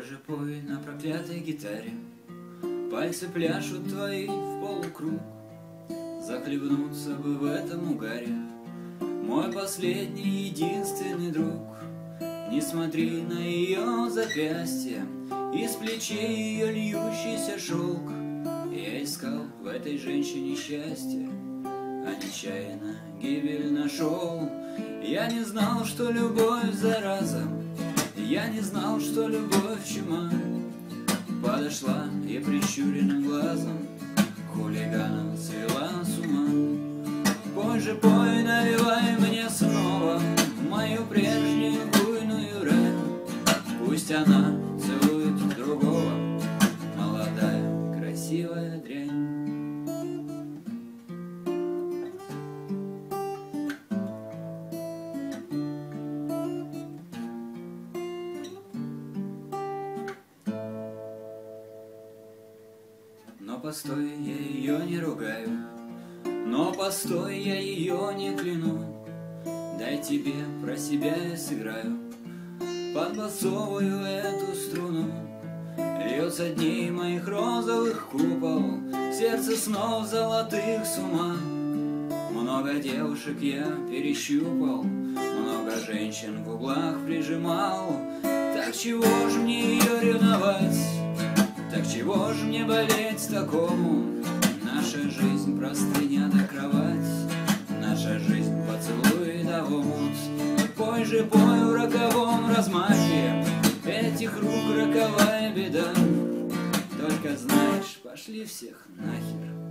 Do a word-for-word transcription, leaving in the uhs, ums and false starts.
же пой на проклятой гитаре, пальцы пляшут твои в полукруг. Захлебнуться бы в этом угаре, мой последний единственный друг. Не смотри на ее запястье, из плечей ее льющийся шелк. Я искал в этой женщине счастье, а нечаянно гибель нашел. Я не знал, что любовь зараза, я не знал, что любовь чума. Подошла и прищуренным глазом хулиганов свела с ума. Пой же, пой, навевай мне снова мою прежнюю буйную рань. Пусть она целует другого, молодая, красивая дрянь. Но постой, я ее не ругаю, но постой, я ее не кляну. Дай тебе про себя я сыграю под басовую эту струну. Льется дней моих розовых купол, сердце снов золотых с ума. Много девушек я перещупал, много женщин в углах прижимал. Так чего ж мне ее ревновать? Так чего ж мне болеть такому? Наша жизнь простыня до кровать, наша жизнь поцелуй до омут. Пой же, пой в роковом размахе этих рук роковая беда. Только знаешь, пошли всех нахер.